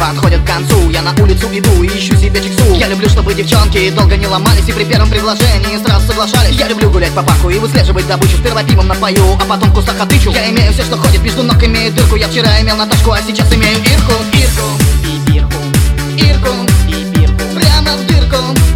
подходит к концу. Я на улицу иду и ищу себе чиксу. Я люблю, чтобы девчонки долго не ломались и при первом предложении сразу соглашались. Я люблю гулять по парку и выслеживать добычу. Сперва пивом напою, а потом в кустах отычу. Я имею все, что ходит, между ног имею дырку. Я вчера имел Наташку, а сейчас имею Ирку. Ирку и бирку, Ирку и бирку, прямо в дырку.